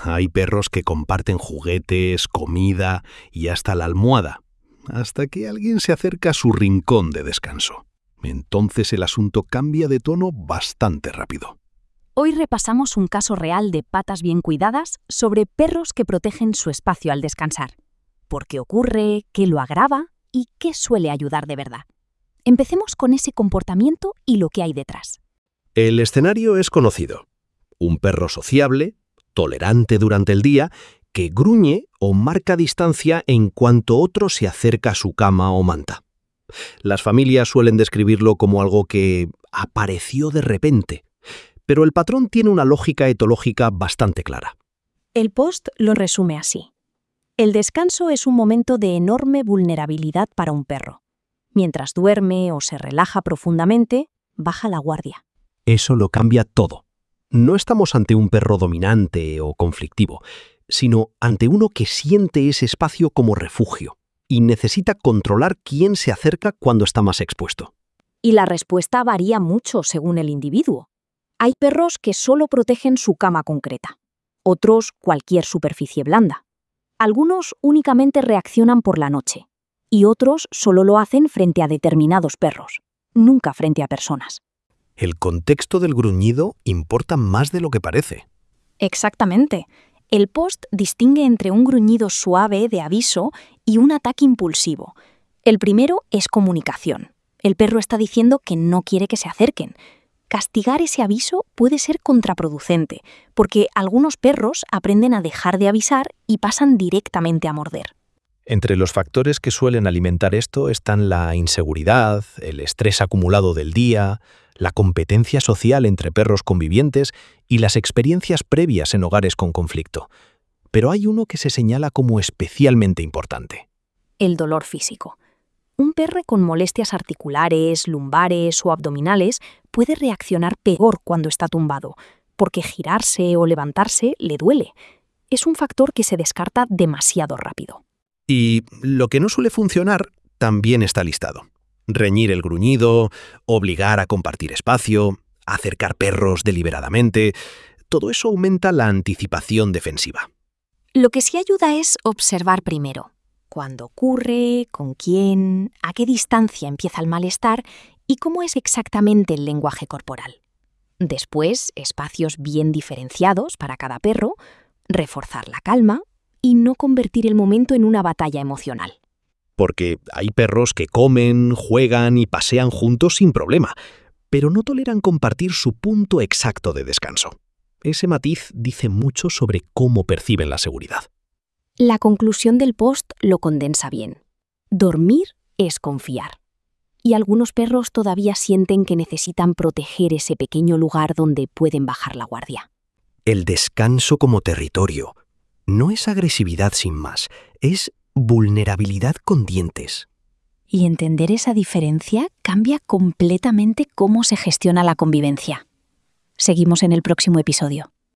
Hay perros que comparten juguetes, comida y hasta la almohada, hasta que alguien se acerca a su rincón de descanso. Entonces el asunto cambia de tono bastante rápido. Hoy repasamos un caso real de patas bien cuidadas sobre perros que protegen su espacio al descansar. ¿Por qué ocurre? ¿Qué lo agrava? ¿Y qué suele ayudar de verdad? Empecemos con ese comportamiento y lo que hay detrás. El escenario es conocido. Un perro sociable, tolerante durante el día, que gruñe o marca distancia en cuanto otro se acerca a su cama o manta. Las familias suelen describirlo como algo que apareció de repente, pero el patrón tiene una lógica etológica bastante clara. El post lo resume así. El descanso es un momento de enorme vulnerabilidad para un perro. Mientras duerme o se relaja profundamente, baja la guardia. Eso lo cambia todo. No estamos ante un perro dominante o conflictivo, sino ante uno que siente ese espacio como refugio y necesita controlar quién se acerca cuando está más expuesto. Y la respuesta varía mucho según el individuo. Hay perros que solo protegen su cama concreta, otros cualquier superficie blanda. Algunos únicamente reaccionan por la noche y otros solo lo hacen frente a determinados perros, nunca frente a personas. El contexto del gruñido importa más de lo que parece. Exactamente. El post distingue entre un gruñido suave de aviso y un ataque impulsivo. El primero es comunicación. El perro está diciendo que no quiere que se acerquen. Castigar ese aviso puede ser contraproducente, porque algunos perros aprenden a dejar de avisar y pasan directamente a morder. Entre los factores que suelen alimentar esto están la inseguridad, el estrés acumulado del día, la competencia social entre perros convivientes y las experiencias previas en hogares con conflicto. Pero hay uno que se señala como especialmente importante. El dolor físico. Un perro con molestias articulares, lumbares o abdominales puede reaccionar peor cuando está tumbado, porque girarse o levantarse le duele. Es un factor que se descarta demasiado rápido. Y lo que no suele funcionar también está listado. Reñir el gruñido, obligar a compartir espacio, acercar perros deliberadamente, todo eso aumenta la anticipación defensiva. Lo que sí ayuda es observar primero cuándo ocurre, con quién, a qué distancia empieza el malestar y cómo es exactamente el lenguaje corporal. Después, espacios bien diferenciados para cada perro, reforzar la calma y no convertir el momento en una batalla emocional. Porque hay perros que comen, juegan y pasean juntos sin problema, pero no toleran compartir su punto exacto de descanso. Ese matiz dice mucho sobre cómo perciben la seguridad. La conclusión del post lo condensa bien. Dormir es confiar. Y algunos perros todavía sienten que necesitan proteger ese pequeño lugar donde pueden bajar la guardia. El descanso como territorio no es agresividad sin más, es vulnerabilidad con dientes. Y entender esa diferencia cambia completamente cómo se gestiona la convivencia. Seguimos en el próximo episodio.